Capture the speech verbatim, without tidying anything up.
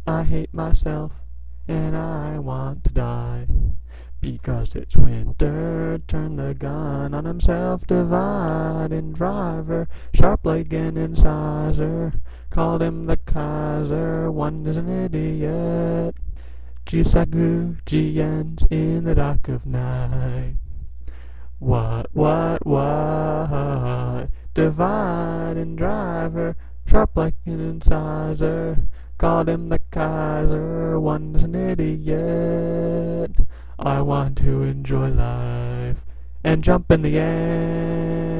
I hate myself, and I want to die. Because it's winter, turn the gun on himself, dividing driver, sharp leg and incisor, called him the Kaiser, one is an idiot. Jisagu Jians in the dark of night. What, what, what? Dividing driver, sharp like an incisor, called him the Kaiser, one is an idiot. I want to enjoy life and jump in the air.